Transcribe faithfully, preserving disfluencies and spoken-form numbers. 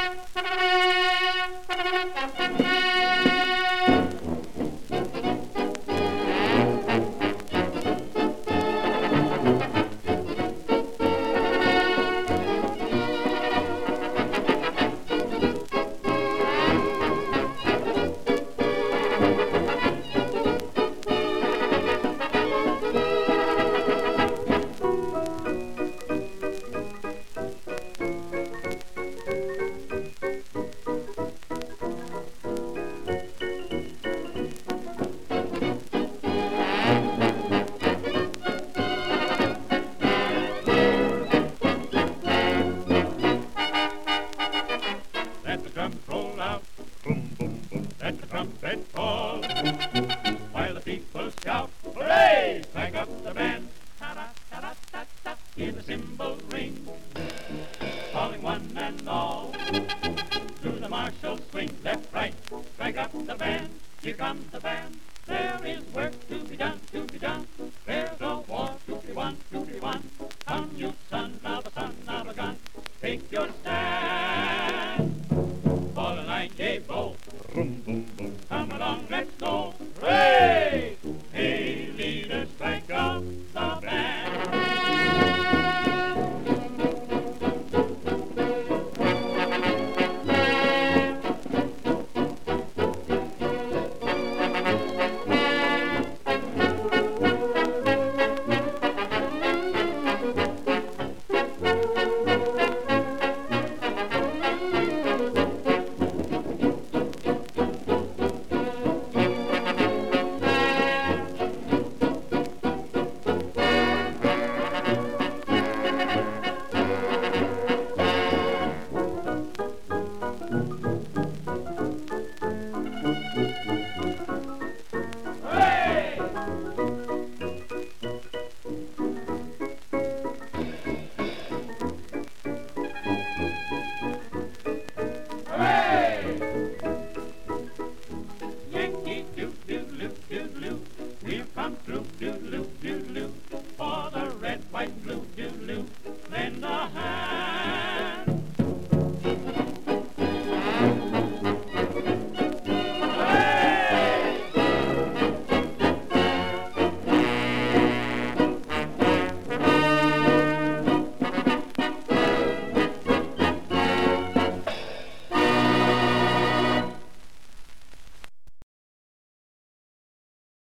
Let the drums roll out, boom, boom, boom. Let the trumpet fall, while the people shout, hooray! Crank up the band, ta-da-ta-da-ta-ta. Hear the cymbals ring, calling one and all to the martial swing. Left, right, crank up the band. Here comes the band. There is work to be done, to be done. There's a war to be won, to be won. Come, you sons of a son of a gun, take your